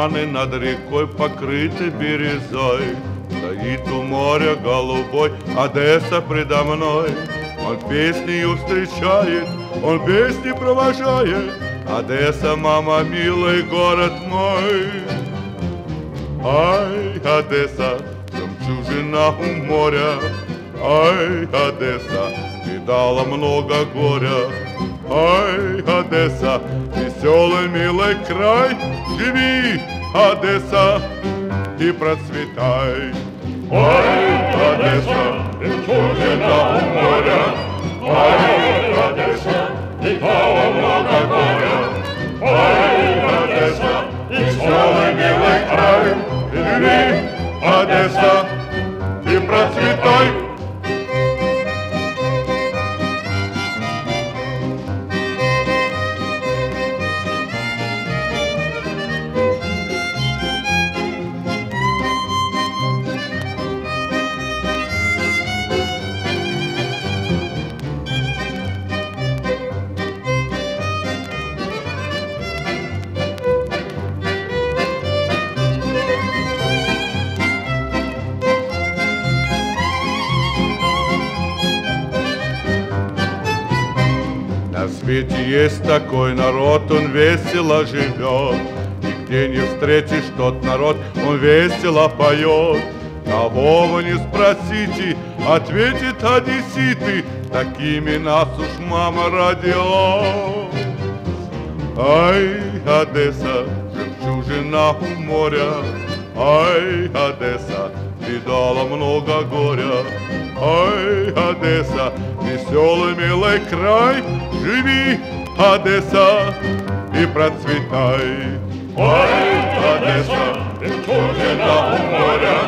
туманы над рекой покрыты бирюзой. Стоит у моря голубой Одесса предо мной. Он песнею встречает, он песни провожает. Одесса, мама, милый город мой. Ай, Одесса, жемчужина у моря. Ай, Одесса, видала много горя. Ай, Одесса, веселый, милый край. Живи, Одесса, и процветай. Ай, Одесса, жемчужина у моря. Ай, Одесса, видала много горя. Ай, Одесса, веселый, милый край. Живи, Одесса, и процветай. На свете есть такой народ, он весело живет. И где не встретишь тот народ, он весело поет. Кого вы не спросите, ответит одесситы, такими нас уж мама родила. Ай, Одесса, жемчужина у моря. Ай, Одесса, видала много горя. Ай, Одесса, веселый, милый край. Живи, Одесса, и процветай. Ай, Одесса, жемчужина у моря.